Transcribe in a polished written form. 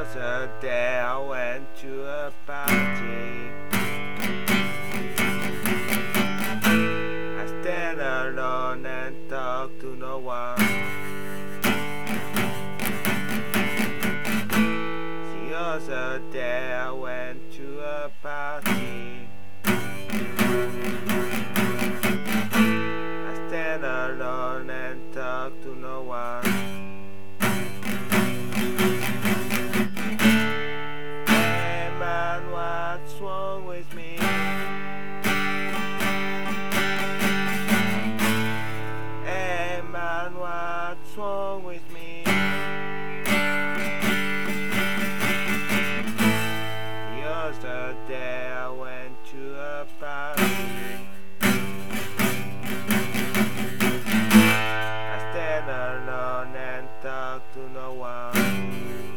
other day I went to a party. I stand alone and talk to no one. The other day I went to a party. I stand alone and talk to no one. Hey man, what's wrong with me? Hey man, what's wrong with me? The other day I went to a party. I stand alone and talk to no one.